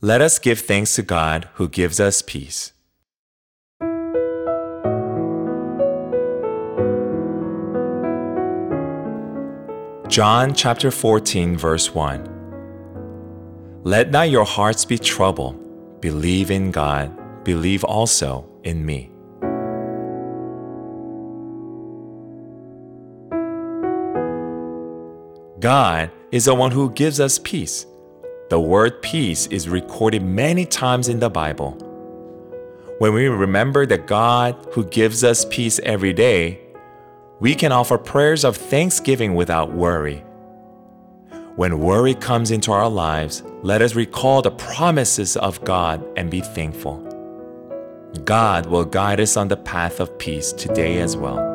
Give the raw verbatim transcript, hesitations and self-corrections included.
Let us give thanks to God who gives us peace. John chapter fourteen verse one. Let not your hearts be troubled. Believe in God. Believe also in me. God is the one who gives us peace. The word peace is recorded many times in the Bible. When we remember that God who gives us peace every day, we can offer prayers of thanksgiving without worry. When worry comes into our lives, let us recall the promises of God and be thankful. God will guide us on the path of peace today as well.